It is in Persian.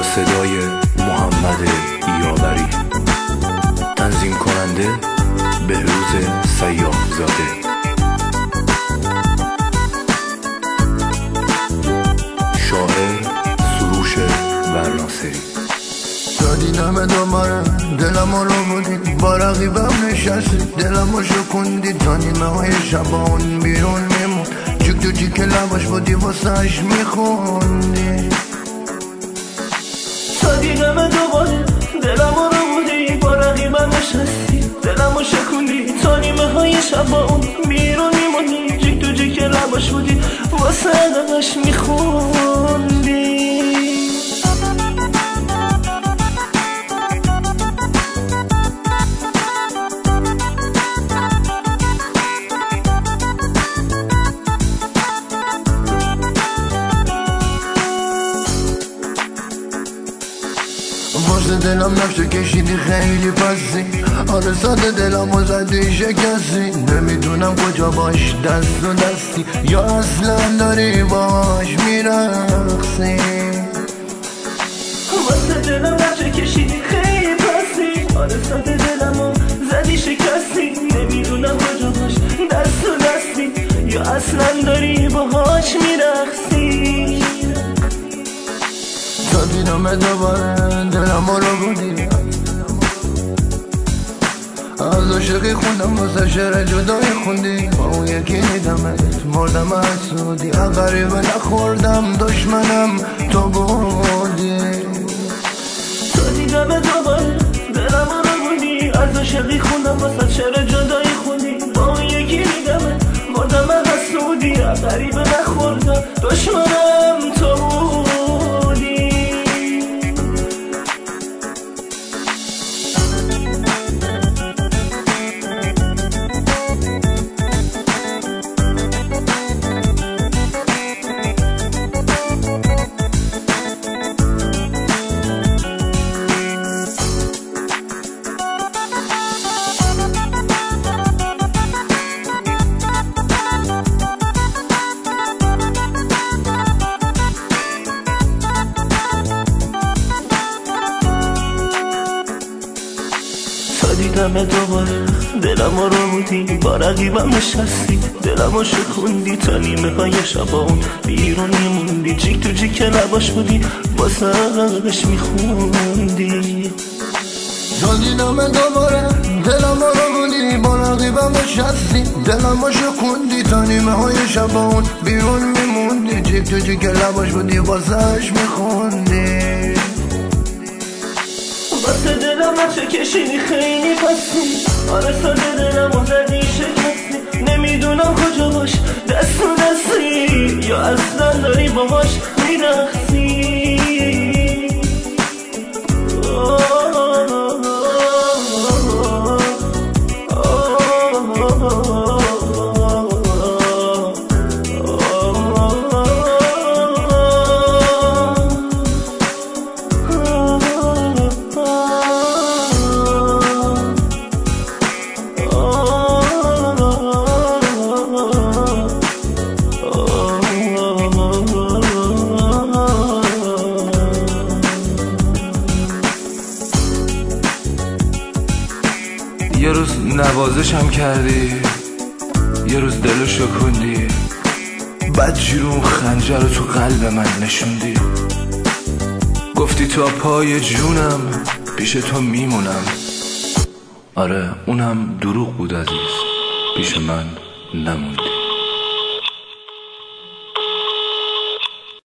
صدای محمد یاوری، تنظیم کننده بهروز سیاح‌زاده. شاعر سروش ورناصری. دادی نمه دوباره دلمو رو بودی، با رقیبم نشستی دلمو شکوندی، تا نیمه های شبان بیرون میمون، جیک تو جیک لباش بودی واسهش میخوندی. دادی نمه دوباره دلمو رو بودی، با رقیبم نشستی دلمو شکوندی، تا نیمه های شبان بیرون میمونی، جیک تو جیک لباش بودی واسهش میخوندی. واسه دلم نفشه کشیدی خیلی پسی، آره ساده دلمو زدی شکستی، نمیدونم کجا باش دست و دستی، یا اصلا داری باش میرقصی. واسه دلم نفشه کشیدی خیلی پسی، آره ساده دلمو زدی شکستی، نمیدونم کجا باش دست و دستی، یا اصلا داری باهاش میرقصی. دادی نمه دوباره دلمو رو بودی، از عاشقی خوندم واسه شعر جدایی خوندی، با اون یکی دیدمت مردم حسودی، غریبه نخوردم دشمنم تو بودی. دادی نمه دوباره دلمو رو بودی، از عاشقی خوندم واسه شعر جدایی خوندی، با اون یکی دیدمت مردم حسودی، غریبه نخوردم دشمنم تو بودی. دیدم دوباره دلمو رو بودی، با رقیبم نشستی دلمو شکوندی، تا نیمه های شبان بیرون میموندی، جیک تو جیک لباش بودی واسهش میخوندی. دادی نمه دوباره دلمو رو بودی، با رقیبم نشستی دلمو شکوندی، تا نیمه های شبان بیرون میموندی، جیک تو جیک لباش بودی واسهش میخوندی. واسه دلم نفشه کشیدی خیلی پسی، آره ساده دلمو زدی شکستی، نمیدونم کجا باش دست و دستی، یا اصلا داری باهاش میرقصی. یه روز نوازشم کردی، یه روز دلو شکوندی، بعد جیرون خنجر رو تو قلب من نشوندی، گفتی تا پای جونم پیش تو میمونم، آره اونم دروغ بود عزیز، پیش من نموندی.